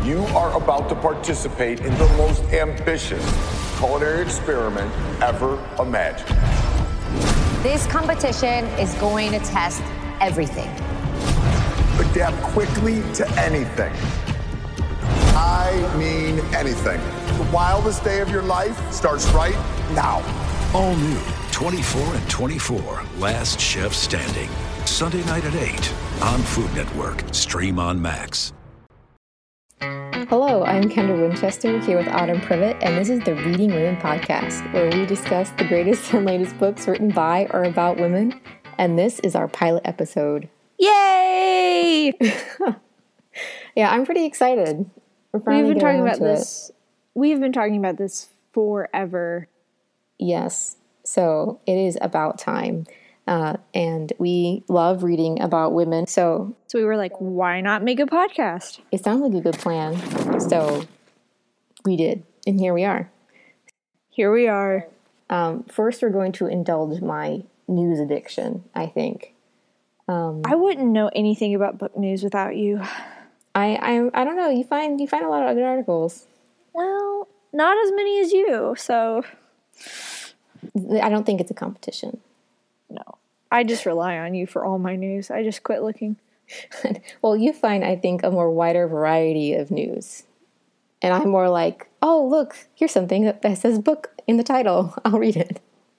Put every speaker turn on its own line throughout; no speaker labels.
You are about to participate in the most ambitious culinary experiment ever imagined.
This competition is going to test everything.
Adapt quickly to anything. I mean anything. The wildest day of your life starts right now.
All new 24 and 24, Last Chef Standing. Sunday night at 8 on Food Network. Stream on Max.
Hello, I'm Kendra Winchester here with Autumn Privet, and this is the Reading Women podcast, where we discuss the greatest and latest books written by or about women, and this is our pilot episode.
Yay!
Yeah, I'm pretty excited.
We've been talking about this. We've been talking about this forever.
Yes, so it is about time. And we love reading about women. So
we were like, why not make a podcast?
It sounds like a good plan. So we did. And here we are.
Here we are.
First, we're going to indulge my news addiction, I think.
I wouldn't know anything about book news without you.
I don't know. You find a lot of good articles.
Well, not as many as you, so
I don't think it's a competition.
No, I just rely on you for all my news. I just quit looking.
Well, you find, I think, a more wider variety of news. And I'm more like, oh, look, here's something that says book in the title. I'll read it.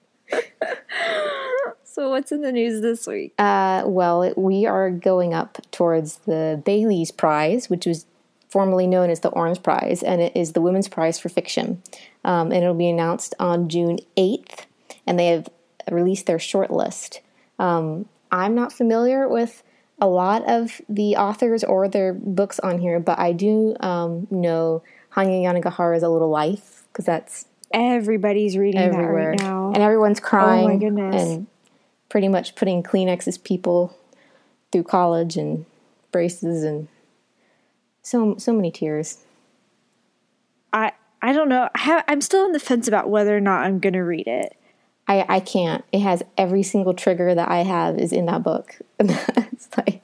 So what's in the news this week?
Well, we are going up towards the Bailey's Prize, which was formerly known as the Orange Prize, and it is the Women's Prize for Fiction. And it'll be announced on June 8th, and they have released their short list. I'm not familiar with a lot of the authors or their books on here, but I do know Hanya Yanagihara's A Little Life, because that's
everybody's reading
everywhere
that right now.
And everyone's crying.
Oh my goodness.
And pretty much putting Kleenex's people through college and braces and so many tears.
I don't know. I'm still on the fence about whether or not I'm going to read it.
I can't. It has every single trigger that I have is in that book. It's like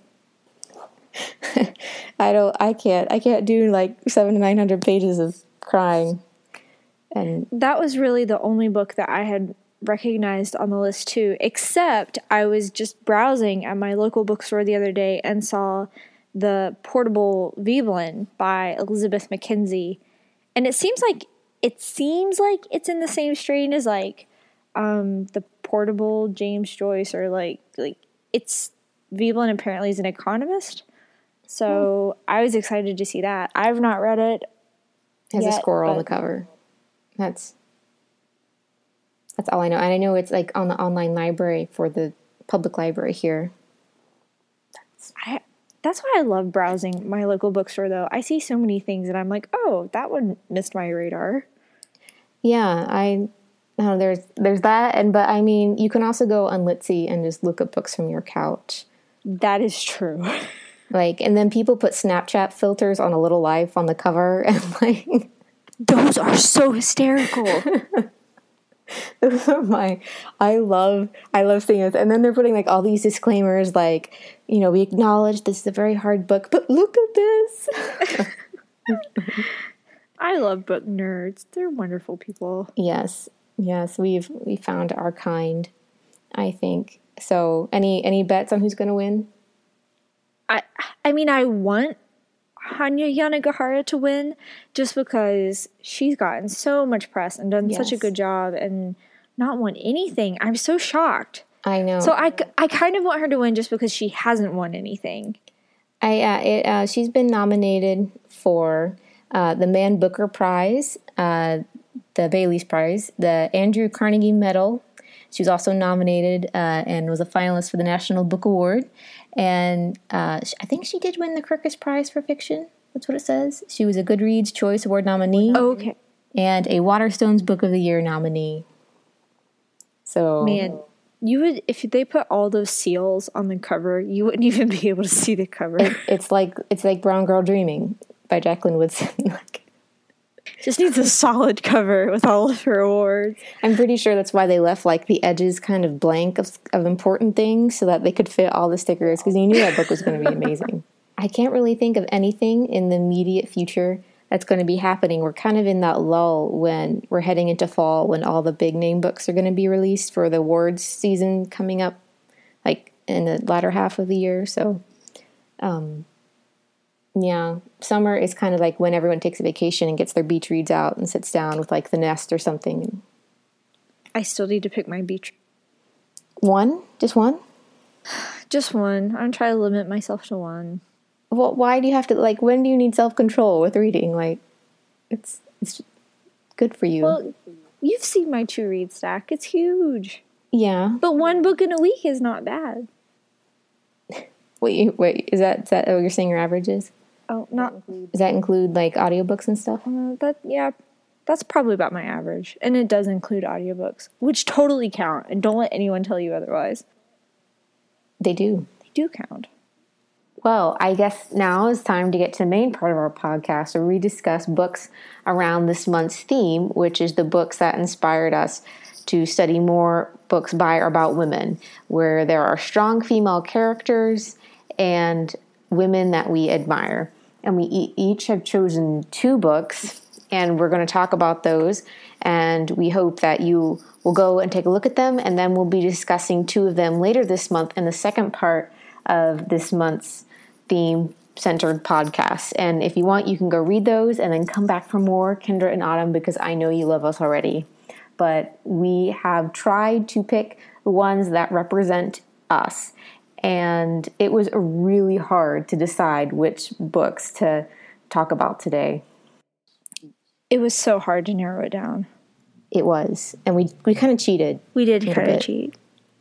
I can't do like 700 to 900 pages of crying. And
that was really the only book that I had recognized on the list too, except I was just browsing at my local bookstore the other day and saw the Portable Veblen by Elizabeth Mackenzie. And it seems like it's in the same strain as like the Portable James Joyce, or like it's Veblen apparently is an economist. So I was excited to see that. I've not read it.
Has a squirrel on the cover. That's all I know. And I know it's like on the online library for the public library here.
That's why I love browsing my local bookstore, though. I see so many things and I'm like, oh, that one missed my radar.
Yeah, there's that, but I mean, you can also go on Litsy and just look up books from your couch.
That is true.
And then people put Snapchat filters on A Little Life on the cover, and
those are so hysterical.
Those are I love seeing this. And then they're putting like all these disclaimers, like, we acknowledge this is a very hard book, but look at this.
I love book nerds. They're wonderful people.
Yes, we found our kind, I think. So, any bets on who's going to win?
I mean, I want Hanya Yanagihara to win just because she's gotten so much press and done such a good job and not won anything. I'm so shocked.
I know.
So I kind of want her to win just because she hasn't won anything.
She's been nominated for the Man Booker Prize, the Bailey's Prize, the Andrew Carnegie Medal. She was also nominated and was a finalist for the National Book Award. And I think she did win the Kirkus Prize for Fiction. That's what it says. She was a Goodreads Choice Award nominee.
Okay.
And a Waterstones Book of the Year nominee. So,
man, you would, if they put all those seals on the cover, you wouldn't even be able to see the cover.
It's like Brown Girl Dreaming by Jacqueline Woodson.
Just needs a solid cover with all of her awards.
I'm pretty sure that's why they left like the edges kind of blank of important things so that they could fit all the stickers, because you knew that book was going to be amazing. I can't really think of anything in the immediate future that's going to be happening. We're kind of in that lull when we're heading into fall, when all the big name books are going to be released for the awards season coming up, like in the latter half of the year. So, yeah, summer is kind of like when everyone takes a vacation and gets their beach reads out and sits down with like The Nest or something.
I still need to pick my beach.
One? Just one?
Just one. I'm trying to limit myself to one.
Well, why do you have to, like, when do you need self-control with reading? Like, it's good for you.
Well, you've seen my to-read stack. It's huge.
Yeah.
But one book in a week is not bad.
Wait, is that what you're saying your average is?
Oh, not...
Does that include, like, audiobooks and stuff?
That's probably about my average. And it does include audiobooks, which totally count. And don't let anyone tell you otherwise.
They do.
They do count.
Well, I guess now is time to get to the main part of our podcast where we discuss books around this month's theme, which is the books that inspired us to study more books by or about women, where there are strong female characters and women that we admire. And we each have chosen 2 books, and we're going to talk about those. And we hope that you will go and take a look at them, and then we'll be discussing 2 of them later this month in the second part of this month's theme-centered podcast. And if you want, you can go read those and then come back for more, Kendra and Autumn, because I know you love us already. But we have tried to pick the ones that represent us. And it was really hard to decide which books to talk about today.
It was so hard to narrow it down.
It was. And we kind of cheated.
We did kind of cheat.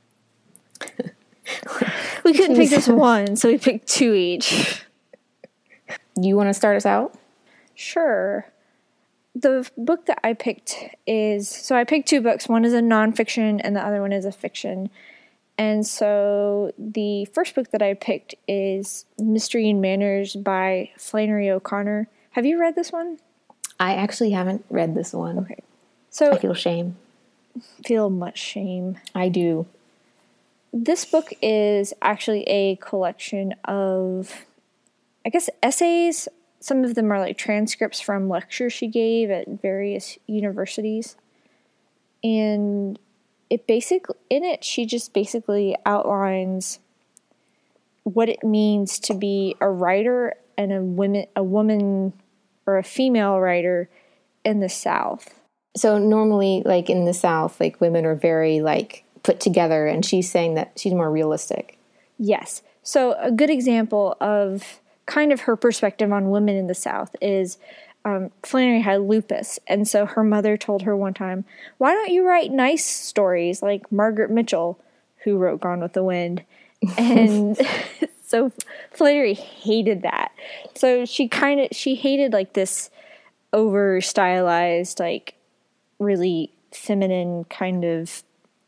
We couldn't pick just one, so we picked 2 each.
You want to start us out?
Sure. The book that I picked so I picked 2 books. One is a nonfiction and the other one is a fiction. And so the first book that I picked is Mystery and Manners by Flannery O'Connor. Have you read this one?
I actually haven't read this one.
Okay. So
I feel shame.
Feel much shame.
I do.
This book is actually a collection of, I guess, essays. Some of them are like transcripts from lectures she gave at various universities. And she just basically outlines what it means to be a writer and a woman or a female writer in the South.
So normally, like in the South, like women are very like put together, and she's saying that she's more realistic.
Yes. So a good example of kind of her perspective on women in the South is Flannery had lupus, and so her mother told her one time, "Why don't you write nice stories like Margaret Mitchell, who wrote Gone with the Wind?" And so Flannery hated that. So she hated like this over stylized, like really feminine kind of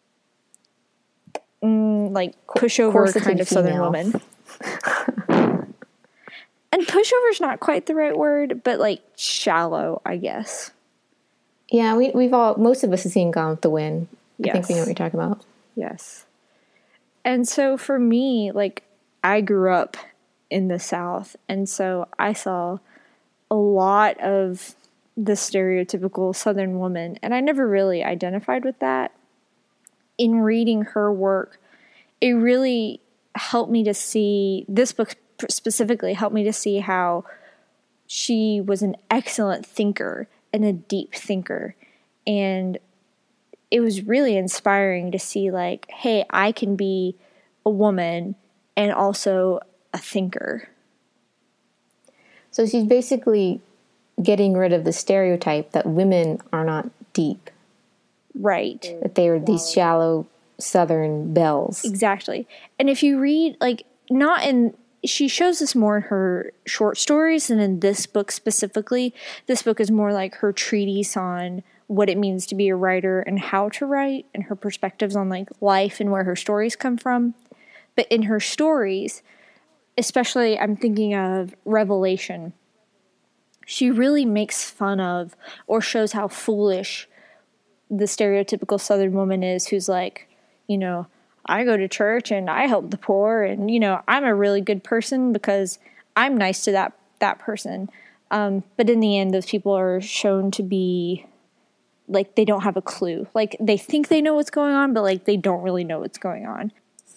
like pushover kind of Southern woman. And pushover's not quite the right word, but like shallow, I guess.
Yeah, most of us have seen Gone with the Wind.
Yes.
I think we know what you're talking about.
Yes. And so for me, like, I grew up in the South, and so I saw a lot of the stereotypical Southern woman, and I never really identified with that. In reading her work, it really helped me to see, this book specifically helped me to see how she was an excellent thinker and a deep thinker. And it was really inspiring to see, like, hey, I can be a woman and also a thinker.
So she's basically getting rid of the stereotype that women are not deep.
Right.
That they are these shallow Southern belles.
Exactly. And if you read, like, she shows this more in her short stories than in this book specifically. This book is more like her treatise on what it means to be a writer and how to write, and her perspectives on like life and where her stories come from. But in her stories, especially I'm thinking of Revelation, she really makes fun of or shows how foolish the stereotypical Southern woman is, who's like, you know, I go to church and I help the poor, and, you know, I'm a really good person because I'm nice to that person. But in the end, those people are shown to be like, they don't have a clue. Like, they think they know what's going on, but like, they don't really know what's going on.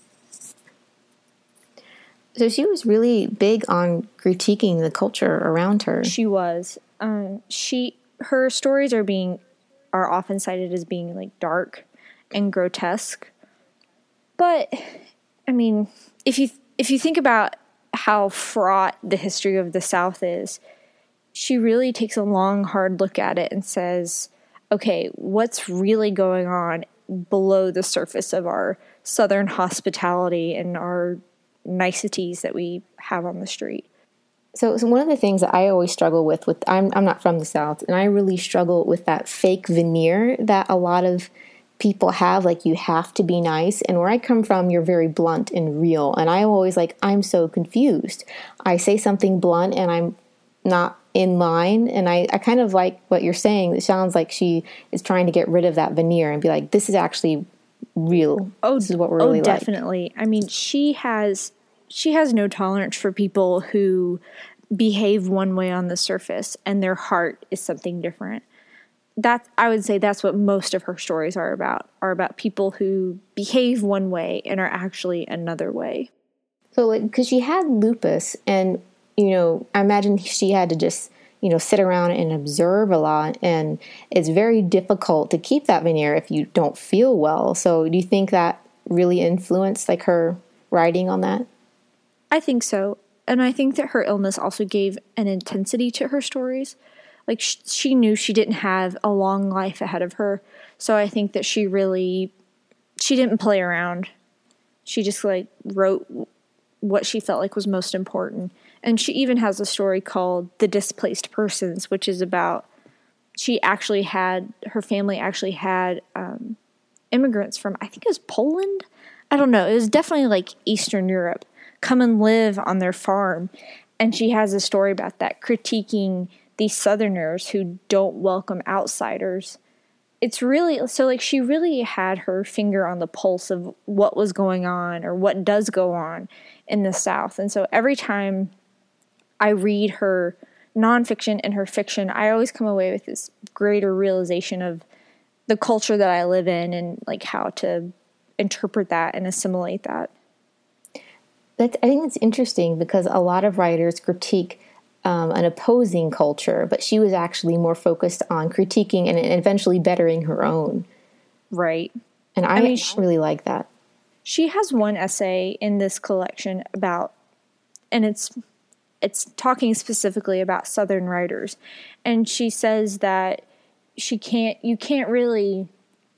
So she was really big on critiquing the culture around her.
She was. Her stories are often cited as being like dark and grotesque. But I mean, if you think about how fraught the history of the South is, she really takes a long, hard look at it and says, okay, what's really going on below the surface of our Southern hospitality and our niceties that we have on the street?
So one of the things that I always struggle with I'm not from the South, and I really struggle with that fake veneer that a lot of people have, like, you have to be nice. And where I come from, you're very blunt and real. And I'm always like, I'm so confused. I say something blunt and I'm not in line. And I kind of like what you're saying. It sounds like she is trying to get rid of that veneer and be like, this is actually real. This is what we're really
definitely.
like.
I mean, she has no tolerance for people who behave one way on the surface and their heart is something different. I would say that's what most of her stories are about people who behave one way and are actually another way.
So, like, because she had lupus, and, you know, I imagine she had to just, you know, sit around and observe a lot, and it's very difficult to keep that veneer if you don't feel well. So do you think that really influenced, like, her writing on that?
I think so. And I think that her illness also gave an intensity to her stories. Like, she knew she didn't have a long life ahead of her. So I think that she didn't play around. She just, like, wrote what she felt like was most important. And she even has a story called The Displaced Persons, which is about, her family actually had immigrants from, I think it was Poland? I don't know. It was definitely, like, Eastern Europe, come and live on their farm. And she has a story about that, critiquing these Southerners who don't welcome outsiders. It's really, so, like, she really had her finger on the pulse of what was going on or what does go on in the South. And so every time I read her nonfiction and her fiction, I always come away with this greater realization of the culture that I live in and, like, how to interpret that and assimilate that.
I think that's interesting because a lot of writers critique an opposing culture, but she was actually more focused on critiquing and eventually bettering her own.
Right.
And I mean, really like that.
She has one essay in this collection about, and it's talking specifically about Southern writers. And she says that you can't really,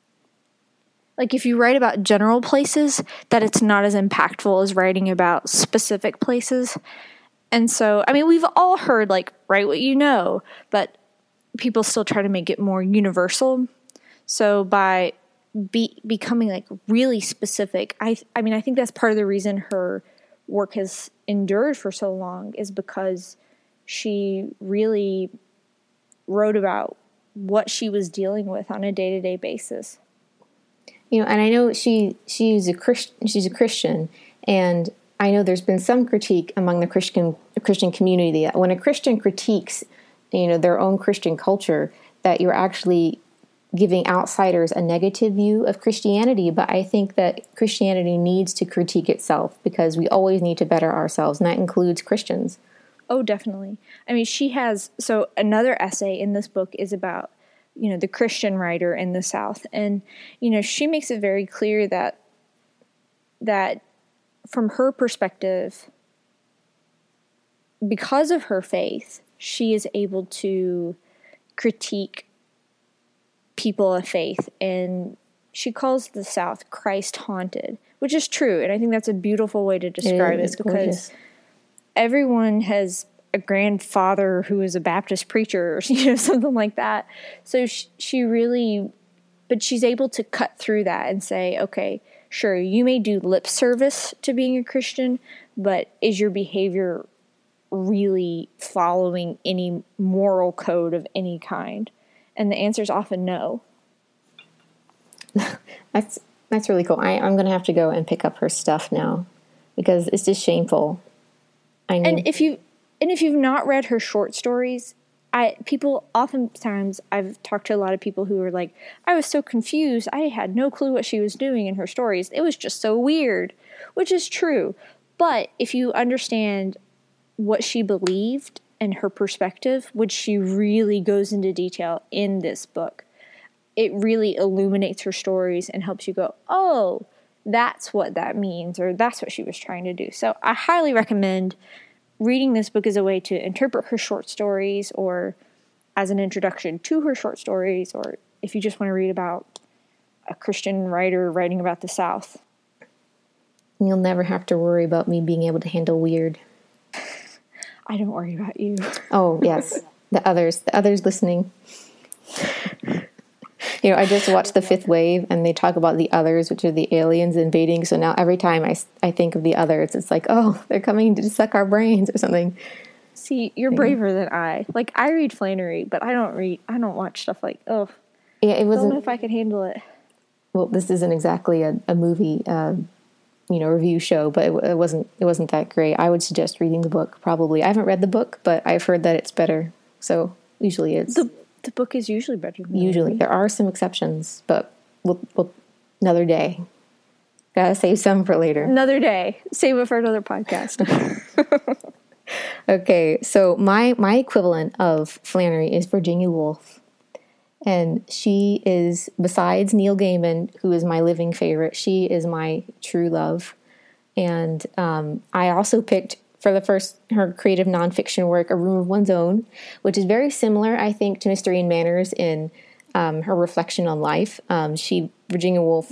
like, if you write about general places, that it's not as impactful as writing about specific places. And so, I mean, we've all heard, like, write what you know, but people still try to make it more universal. So by becoming, like, really specific, I mean, I think that's part of the reason her work has endured for so long, is because she really wrote about what she was dealing with on a day-to-day basis.
You know, and I know she's a Christian, and I know there's been some critique among the Christian community that when a Christian critiques, you know, their own Christian culture, that you're actually giving outsiders a negative view of Christianity. But I think that Christianity needs to critique itself because we always need to better ourselves, and that includes Christians.
Oh, definitely. I mean, so another essay in this book is about, you know, the Christian writer in the South. And, you know, she makes it very clear that from her perspective, because of her faith, she is able to critique people of faith. And she calls the South Christ haunted, which is true. And I think that's a beautiful way to describe it, because everyone has a grandfather who is a Baptist preacher or, you know, something like that. So she really, but she's able to cut through that and say, okay, sure, you may do lip service to being a Christian, but is your behavior really following any moral code of any kind? And the answer is often no.
That's really cool. I'm going to have to go and pick up her stuff now because it's just shameful.
And if And if you've not read her short stories, oftentimes I've talked to a lot of people who are like, I was so confused. I had no clue what she was doing in her stories. It was just so weird, which is true. But if you understand what she believed and her perspective, which she really goes into detail in this book, it really illuminates her stories and helps you go, oh, that's what that means, or that's what she was trying to do. So I highly recommend reading this book as a way to interpret her short stories, or as an introduction to her short stories, or if you just want to read about a Christian writer writing about the South.
You'll never have to worry about me being able to handle weird.
I don't worry about you.
Oh, yes. The others listening. I just watched The Fifth Wave, and they talk about the others, which are the aliens invading. So now every time I think of the others, it's like, oh, they're coming to suck our brains or something.
See, you're braver than I. Like, I read Flannery, but I don't watch stuff like, oh,
yeah, it wasn't.
I don't know if I could handle it.
Well, this isn't exactly a movie, review show, but it wasn't that great. I would suggest reading the book. Probably, I haven't read the book, but I've heard that it's better. So usually it's
the book is usually better.
Usually, there are some exceptions, but we'll another day. Gotta save some for later.
Another day, save it for another podcast.
Okay, so my equivalent of Flannery is Virginia Woolf. And she is, besides Neil Gaiman, who is my living favorite, she is my true love. And I also picked, for the first, her creative nonfiction work, A Room of One's Own, which is very similar, I think, to Mystery and Manners in her reflection on life. Virginia Woolf,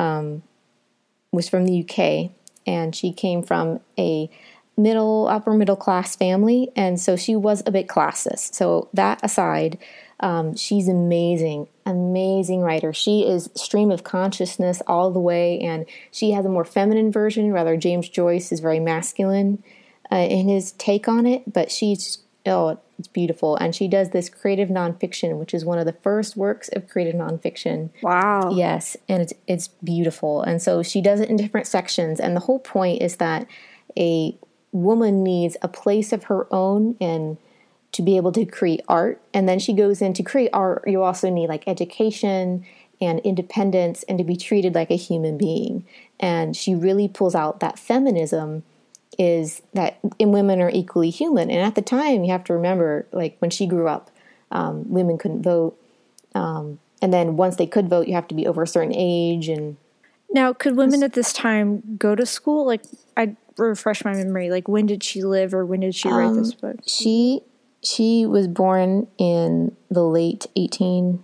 was from the UK, and she came from a upper middle class family, and so she was a bit classist. So that aside, she's amazing writer. She is stream of consciousness all the way, and she has a more feminine version. Rather, James Joyce is very masculine in his take on it, but it's beautiful. And she does this creative nonfiction, which is one of the first works of creative nonfiction.
Wow.
Yes, and it's beautiful. And so she does it in different sections, and the whole point is that a woman needs a place of her own and to be able to create art. And then she goes in to create art. You also need like education and independence and to be treated like a human being. And she really pulls out that feminism is that women are equally human. And at the time, you have to remember, like when she grew up, women couldn't vote. And then once they could vote, you have to be over a certain age. And
now, could women at this time go to school? Like, I refresh my memory. Like, when did she live, or when did she write this book?
She was born in the late 1800s,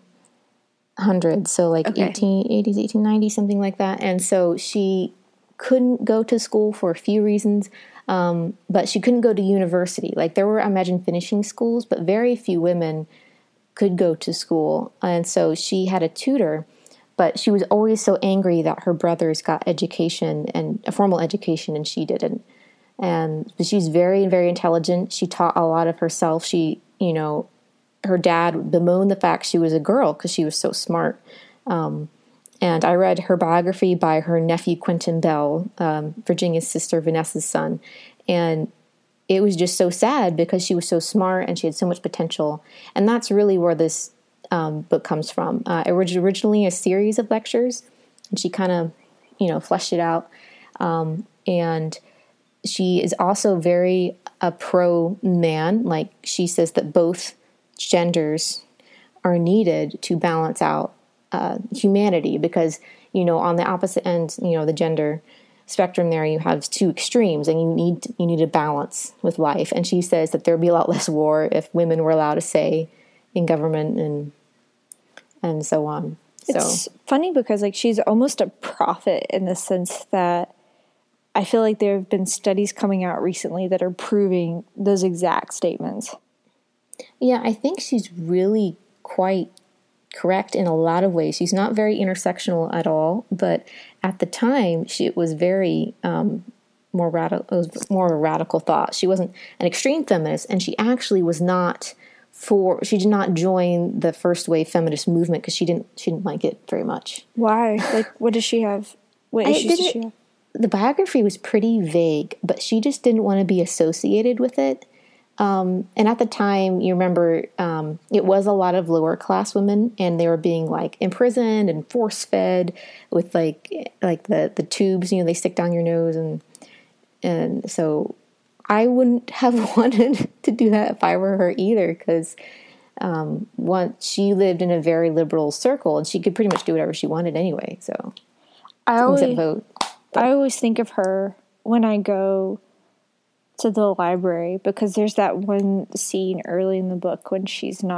so like 1880s, 1890s, something like that. And so she couldn't go to school for a few reasons, but she couldn't go to university. Like there were, I imagine, finishing schools, but very few women could go to school. And so she had a tutor, but she was always so angry that her brothers got education and a formal education and she didn't. But she's very, very intelligent. She taught a lot of herself. Her dad bemoaned the fact she was a girl because she was so smart. And I read her biography by her nephew, Quentin Bell, Virginia's sister, Vanessa's son. And it was just so sad because she was so smart and she had so much potential. And that's really where this book comes from. It was originally a series of lectures, and she kind of, fleshed it out. And she is also very pro-man. Like she says that both genders are needed to balance out humanity because, on the opposite end, the gender spectrum there, you have two extremes and you need a balance with life. And she says that there'd be a lot less war if women were allowed to say in government and so on.
It's funny because she's almost a prophet in the sense that I feel like there have been studies coming out recently that are proving those exact statements.
Yeah, I think she's really quite correct in a lot of ways. She's not very intersectional at all, but at the time, it was very more radical. It was more a radical thought. She wasn't an extreme feminist, and she actually was not she did not join the first wave feminist movement because she didn't like it very much.
Why? What does she have? What issues does she have?
The biography was pretty vague, but she just didn't want to be associated with it. And at the time, you remember, it was a lot of lower class women, and they were being like imprisoned and force fed with like the tubes, they stick down your nose, and so I wouldn't have wanted to do that if I were her either, because she lived in a very liberal circle, and she could pretty much do whatever she wanted anyway. So except vote.
I always think of her when I go to the library, because there's that one scene early in the book when she's in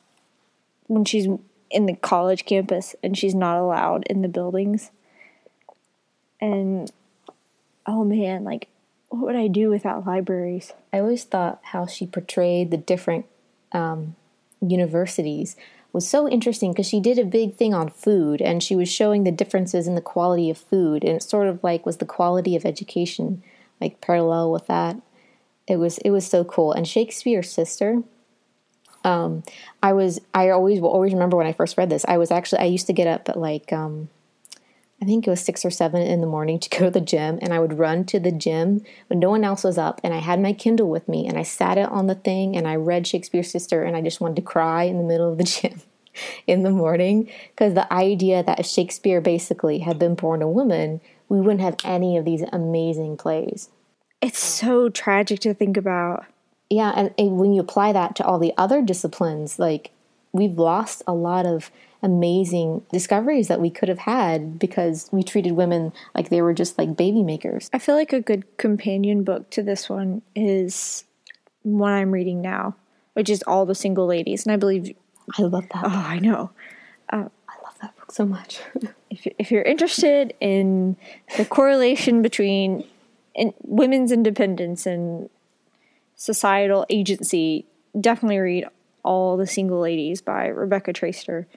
the college campus and she's not allowed in the buildings. And oh man, like, what would I do without libraries?
I always thought how she portrayed the different universities was so interesting, because she did a big thing on food, and she was showing the differences in the quality of food, and it sort of like was the quality of education, like parallel with that. It was so cool. And Shakespeare's sister, I always will always remember when I first read this. I used to get up at like I think it was 6 or 7 in the morning to go to the gym, and I would run to the gym when no one else was up, and I had my Kindle with me, and I sat it on the thing, and I read Shakespeare's Sister, and I just wanted to cry in the middle of the gym in the morning, because the idea that if Shakespeare basically had been born a woman, we wouldn't have any of these amazing plays.
It's so tragic to think about.
Yeah, and when you apply that to all the other disciplines, like, we've lost a lot of amazing discoveries that we could have had because we treated women like they were just like baby makers.
I feel like a good companion book to this one is one I'm reading now, which is All the Single Ladies. And I believe...
I love that book.
Oh, I know.
I love that book so much.
If you're interested in the correlation between women's independence and societal agency, definitely read All the Single Ladies by Rebecca Traister.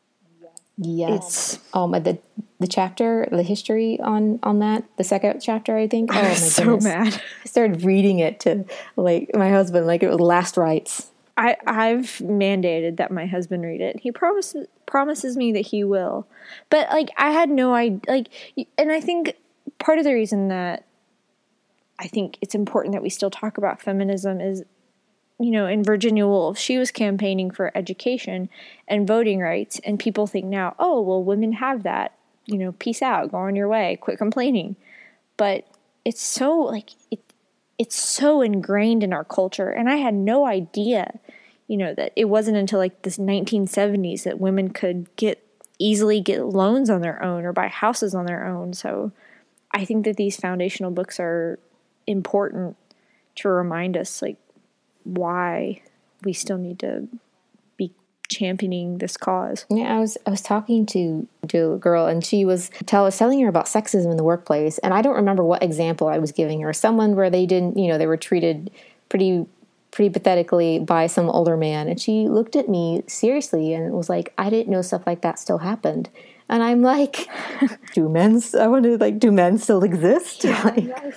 Yes. The chapter, the history on that, the second chapter, I think. Oh my goodness.
So mad.
I started reading it to like my husband, like it was last rites.
I've mandated that my husband read it. He promises me that he will. But like, I had no idea, like, and I think part of the reason that I think it's important that we still talk about feminism is, in Virginia Woolf, she was campaigning for education and voting rights, and people think now, oh, well, women have that, peace out, go on your way, quit complaining. But it's so, it's so ingrained in our culture, and I had no idea, that it wasn't until, like, the 1970s that women could easily get loans on their own or buy houses on their own. So I think that these foundational books are important to remind us, like, why we still need to be championing this cause.
Yeah, I was talking to a girl, and I was telling her about sexism in the workplace, and I don't remember what example I was giving her. Someone where they didn't, they were treated pretty pathetically by some older man, and she looked at me seriously and was like, "I didn't know stuff like that still happened." And I'm like, "Do men still exist?"
Yeah.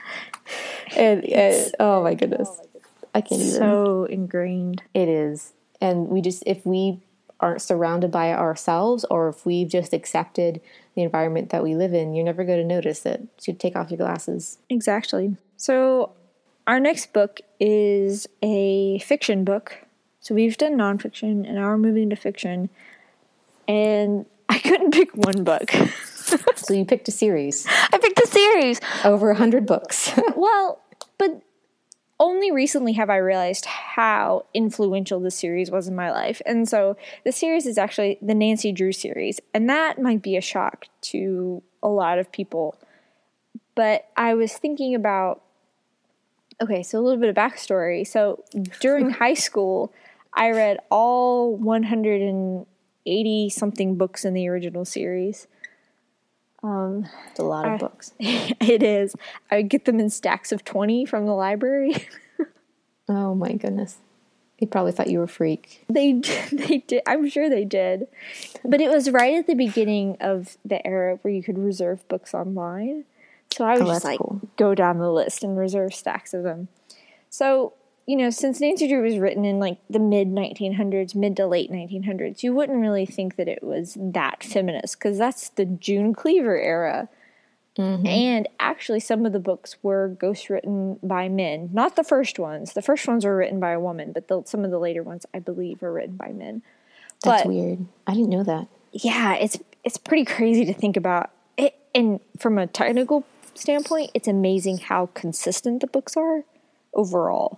And oh my goodness. I can't even.
So ingrained.
It is. And if we aren't surrounded by it ourselves, or if we've just accepted the environment that we live in, you're never going to notice it. So you take off your glasses.
Exactly. So our next book is a fiction book. So we've done nonfiction, and now we're moving to fiction. And I couldn't pick one book.
So you picked a series.
I picked a series.
Over 100 books.
Well, but only recently have I realized how influential this series was in my life. And so the series is actually the Nancy Drew series. And that might be a shock to a lot of people. But I was thinking about, so a little bit of backstory. So during high school, I read all 180-something books in the original series.
It's a lot of books.
It is. I would get them in stacks of 20 from the library.
Oh my goodness. They probably thought you were a freak.
They did. I'm sure they did. But it was right at the beginning of the era where you could reserve books online. So I would just go down the list and reserve stacks of them. So, since Nancy Drew was written in like the mid-1900s, mid to late 1900s, you wouldn't really think that it was that feminist, because that's the June Cleaver era. And actually, some of the books were ghostwritten by men. Not the first ones. The first ones were written by a woman, but some of the later ones, I believe, were written by men.
That's weird. I didn't know that.
Yeah, it's pretty crazy to think about. And from a technical standpoint, it's amazing how consistent the books are overall.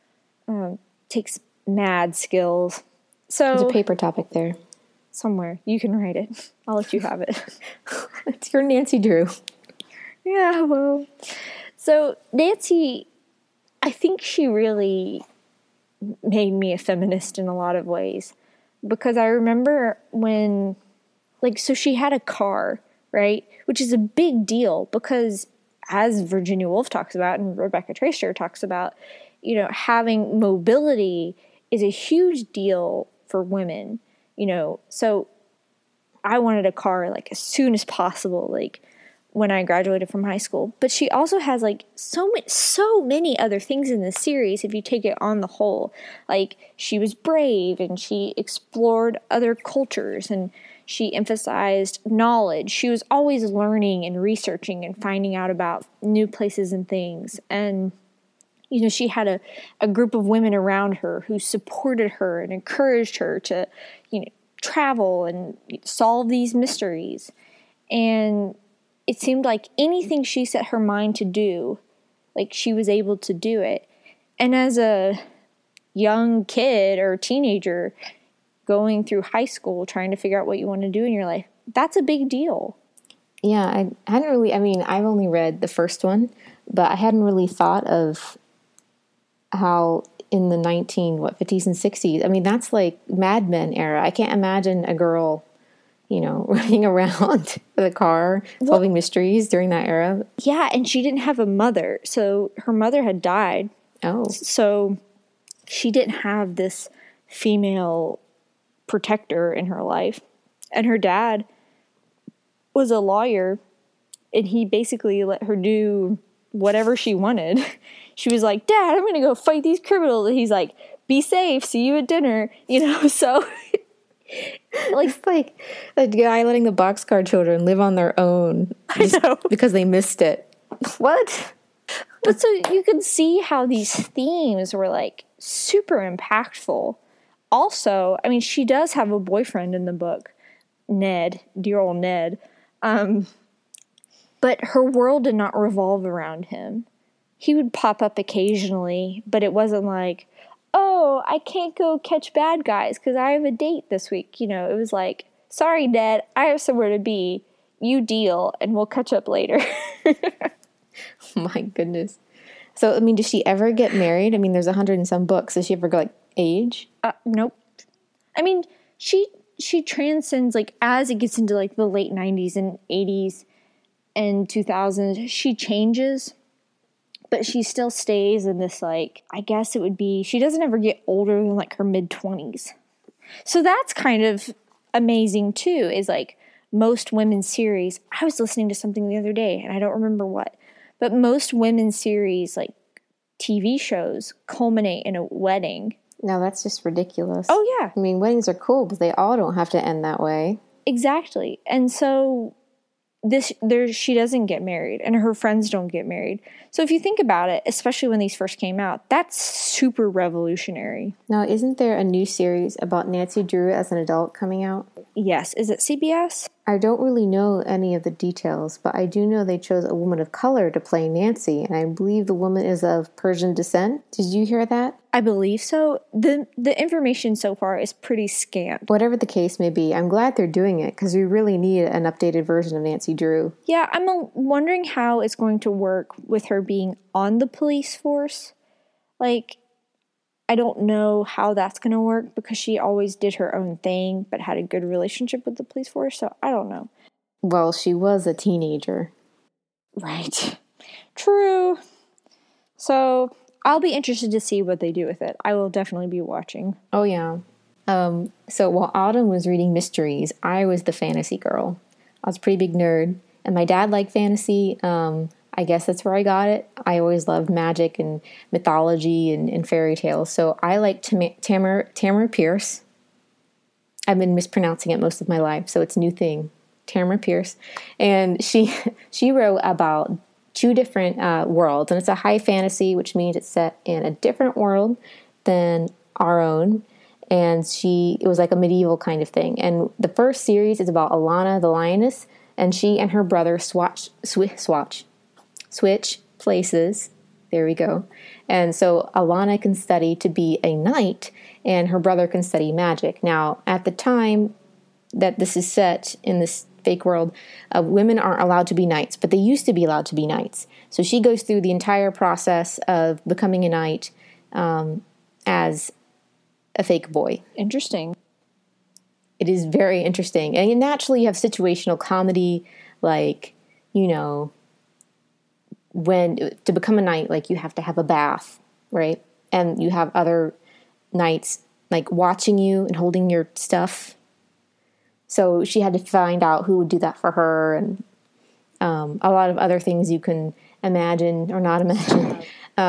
Takes mad skills. So
there's a paper topic there.
Somewhere. You can write it. I'll let you have it.
It's your Nancy Drew.
Yeah, well. So Nancy, I think she really made me a feminist in a lot of ways. Because I remember when, so she had a car, right? Which is a big deal because, as Virginia Woolf talks about and Rebecca Traister talks about, having mobility is a huge deal for women, So I wanted a car, as soon as possible, when I graduated from high school. But she also has, so many other things in this series, if you take it on the whole. She was brave, and she explored other cultures, and she emphasized knowledge. She was always learning and researching and finding out about new places and things. And, she had a group of women around her who supported her and encouraged her to, travel and solve these mysteries. And it seemed like anything she set her mind to do, she was able to do it. And as a young kid or teenager going through high school, trying to figure out what you want to do in your life, that's a big deal.
Yeah, I hadn't really, I've only read the first one, but I hadn't really thought of how in the 50s and 60s, that's Mad Men era. I can't imagine a girl, running around with a car, solving mysteries during that era.
Yeah, and she didn't have a mother. So her mother had died.
Oh.
So she didn't have this female protector in her life. And her dad was a lawyer, and he basically let her do whatever she wanted. She was like, Dad, I'm going to go fight these criminals. And he's like, be safe. See you at dinner. So...
it's like the guy letting the boxcar children live on their own because they missed it. What?
But so you can see how these themes were super impactful. Also, she does have a boyfriend in the book, Ned, dear old Ned. But her world did not revolve around him. He would pop up occasionally, but it wasn't oh, I can't go catch bad guys because I have a date this week. It was sorry, Ned, I have somewhere to be. You deal, and we'll catch up later.
My goodness. So, does she ever get married? There's 100 and some books. Does she ever go, age?
Nope. She transcends, as it gets into, the late 90s and 80s and 2000s, she changes. But she still stays in this, I guess it would be, she doesn't ever get older than, her mid-20s. So that's kind of amazing, too, is, most women's series. I was listening to something the other day, and I don't remember what. But most women's series, TV shows, culminate in a wedding.
No, that's just ridiculous.
Oh, yeah.
Weddings are cool, but they all don't have to end that way.
Exactly. And so... she doesn't get married, and her friends don't get married. So if you think about it, especially when these first came out, that's super revolutionary.
Now, isn't there a new series about Nancy Drew as an adult coming out?
Yes. Is it CBS?
I don't really know any of the details, but I do know they chose a woman of color to play Nancy, and I believe the woman is of Persian descent. Did you hear that?
I believe so. The information so far is pretty scant.
Whatever the case may be, I'm glad they're doing it because we really need an updated version of Nancy Drew.
Yeah, I'm wondering how it's going to work with her being on the police force. I don't know how that's going to work because she always did her own thing but had a good relationship with the police force, so I don't know.
Well, she was a teenager.
Right. True. So I'll be interested to see what they do with it. I will definitely be watching.
Oh, yeah. So while Autumn was reading mysteries, I was the fantasy girl. I was a pretty big nerd, and my dad liked fantasy. I guess that's where I got it. I always loved magic and mythology and fairy tales. So I like Tamara Pierce. I've been mispronouncing it most of my life, so it's a new thing. Tamara Pierce, and she wrote about 2 different worlds, and it's a high fantasy, which means it's set in a different world than our own. And it was like a medieval kind of thing. And the first series is about Alana the lioness, and she and her brother switch places. There we go. And so Alana can study to be a knight, and her brother can study magic. Now, at the time that this is set in this fake world, women aren't allowed to be knights, but they used to be allowed to be knights. So she goes through the entire process of becoming a knight as a fake boy.
Interesting.
It is very interesting. And naturally you have situational comedy, like, you know, when to become a knight, like you have to have a bath, right? And you have other knights like watching you and holding your stuff. So she had to find out who would do that for her, and a lot of other things you can imagine or not imagine.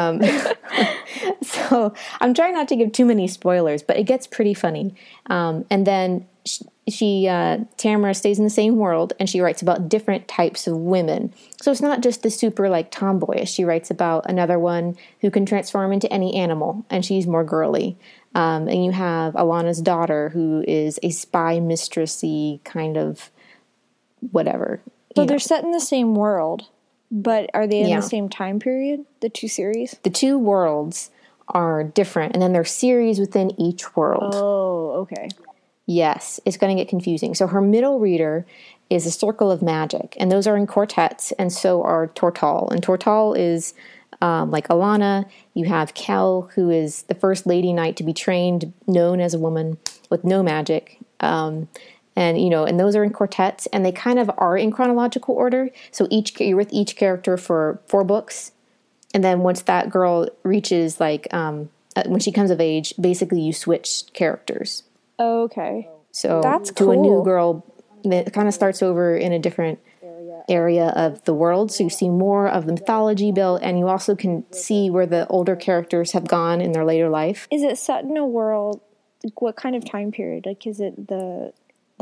So I'm trying not to give too many spoilers, but it gets pretty funny. And then Tamara stays in the same world, and she writes about different types of women. So it's not just the super like tomboyish. She writes about another one who can transform into any animal, and she's more girly. And you have Alana's daughter, who is a spy mistress-y kind of whatever.
So they're set in the same world, but are they in the same time period, the 2 series?
The 2 worlds are different, and then there's series within each world.
Oh, okay.
Yes, it's going to get confusing. So her middle reader is a circle of magic, and those are in quartets, and so are Tortall. And Tortall is like Alana. You have Kel, who is the first lady knight to be trained, known as a woman with no magic. And those are in quartets, and they kind of are in chronological order. So you're with each character for 4 books. And then once that girl reaches when she comes of age, basically you switch characters.
Okay.
So
that's
to
cool.
a new girl that kind of starts over in a different area of the world. So you see more of the mythology built, and you also can see where the older characters have gone in their later life.
Is it set in a world, what kind of time period? Like, is it the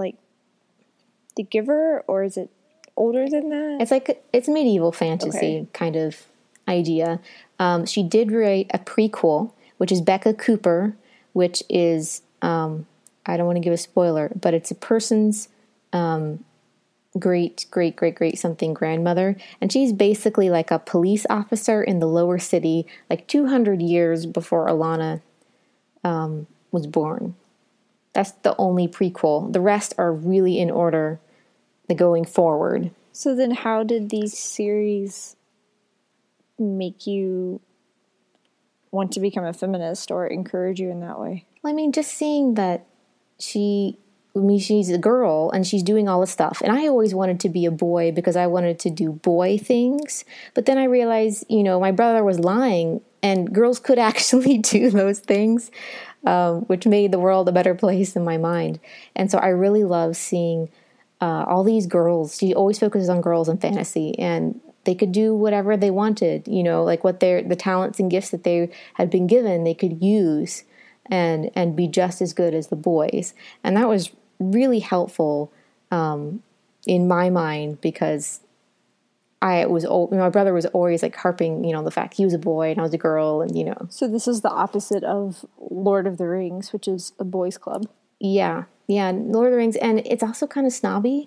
Giver, or is it older than that?
It's medieval fantasy kind of idea. She did write a prequel, which is Becca Cooper, which is, I don't want to give a spoiler, but it's a person's great something grandmother, and she's basically like a police officer in the lower city, like 200 years before Alana was born. That's the only prequel. The rest are really in order, going forward.
So then how did these series make you want to become a feminist or encourage you in that way?
I mean, just seeing that she's a girl and she's doing all this stuff. And I always wanted to be a boy because I wanted to do boy things. But then I realized, my brother was lying, and girls could actually do those things, which made the world a better place in my mind. And so I really love seeing all these girls. She always focuses on girls in fantasy, and they could do whatever they wanted, like what the talents and gifts that they had been given, they could use and be just as good as the boys. And that was really helpful in my mind, because my brother was always like harping, the fact he was a boy and I was a girl, and
So this is the opposite of Lord of the Rings, which is a boys' club.
Yeah, Lord of the Rings, and it's also kind of snobby,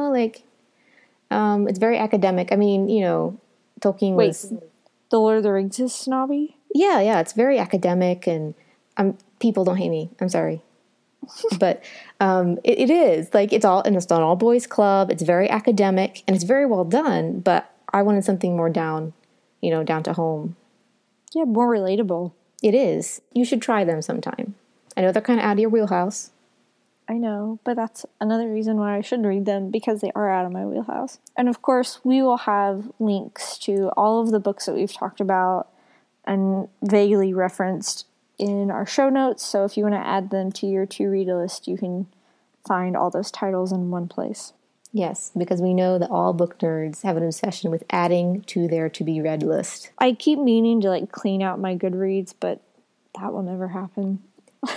it's very academic. I mean, Tolkien was...
Wait, the Lord of the Rings is snobby?
Yeah, it's very academic, and people don't hate me. I'm sorry. But it is. It's an all-boys club. It's very academic, and it's very well done, but I wanted something more down to home.
Yeah, more relatable.
It is. You should try them sometime. I know they're kind of out of your wheelhouse.
I know, but that's another reason why I should read them, because they are out of my wheelhouse. And of course, we will have links to all of the books that we've talked about and vaguely referenced in our show notes. So if you want to add them to your to-read list, you can find all those titles in one place.
Yes, because we know that all book nerds have an obsession with adding to their to-be-read list.
I keep meaning to clean out my Goodreads, but that will never happen.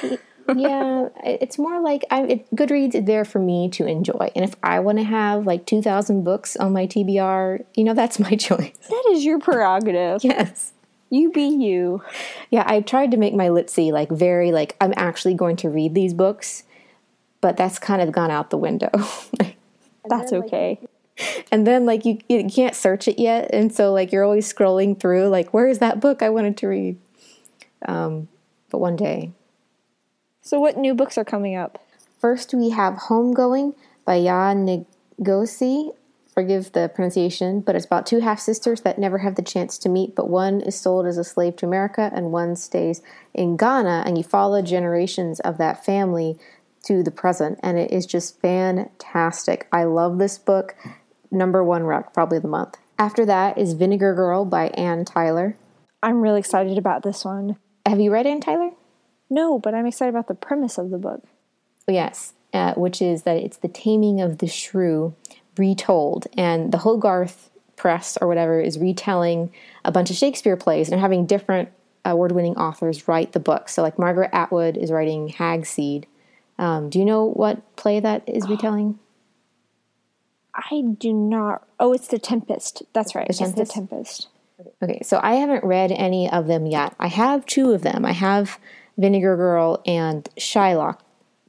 Yeah, it's more like Goodreads is there for me to enjoy. And if I want to have like 2,000 books on my TBR, that's my choice.
That is your prerogative.
Yes.
You be you.
Yeah, I tried to make my Litzy like very like I'm actually going to read these books, but that's kind of gone out the window.
That's okay.
And then like you can't search it yet, and so like you're always scrolling through like where is that book I wanted to read? But one day.
So what new books are coming up?
First we have Homegoing by Ya Ngozi. Forgive the pronunciation, but it's about two half-sisters that never have the chance to meet, but one is sold as a slave to America and one stays in Ghana, and you follow generations of that family to the present, and it is just fantastic. I love this book. #1 rec, probably of the month. After that is Vinegar Girl by Anne Tyler.
I'm really excited about this one.
Have you read Anne Tyler?
No, but I'm excited about the premise of the book.
Yes, which is that it's the taming of the shrew retold, and the Hogarth Press or whatever is retelling a bunch of Shakespeare plays and having different award-winning authors write the book. So like Margaret Atwood is writing Hagseed. Do you know what play that is retelling?
I do not. Oh, it's The Tempest. That's right.
The Tempest?
It's The Tempest.
Okay, so I haven't read any of them yet. I have two of them. I have Vinegar Girl and Shylock,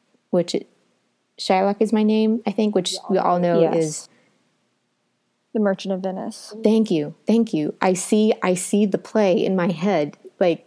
Shylock is my name, I think, which we all know is
The Merchant of Venice.
Thank you. I see the play in my head. Like,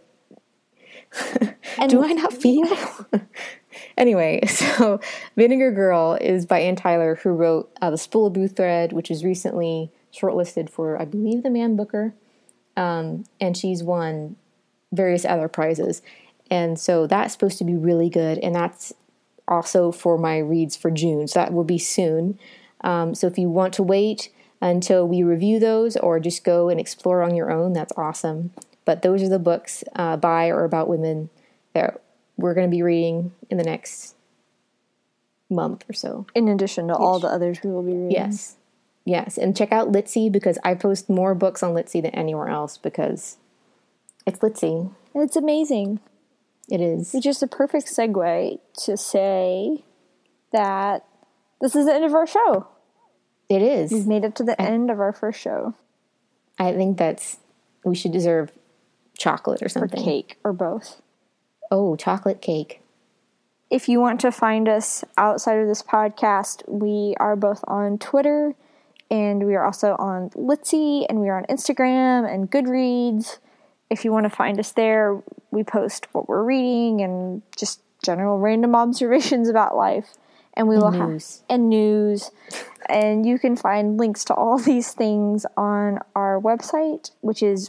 do I not feel? Anyway, so Vinegar Girl is by Anne Tyler, who wrote The Spool of Blue Thread, which was recently shortlisted for, I believe, the Man Booker, and she's won various other prizes. And so that's supposed to be really good, and that's also for my reads for June, so that will be soon. So if you want to wait until we review those or just go and explore on your own, that's awesome. But those are the books by or about women that we're going to be reading in the next month or so.
In addition to all the others we will be reading.
Yes. And check out Litzy, because I post more books on Litzy than anywhere else because it's Litzy.
It's amazing.
It is.
It's just a perfect segue to say that this is the end of our show.
It is.
We've made it to the end of our first show.
I think we should deserve chocolate or something.
Or cake, or both.
Oh, chocolate cake.
If you want to find us outside of this podcast, we are both on Twitter, and we are also on Litzy, and we are on Instagram and Goodreads. If you want to find us there, we post what we're reading and just general random observations about life. And we will
news.
And news. And you can find links to all these things on our website, which is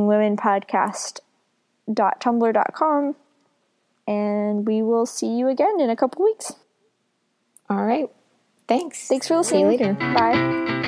readingwomenpodcast.tumblr.com. And we will see you again in a couple weeks.
All right. Thanks.
Thanks for listening.
See you later.
Bye.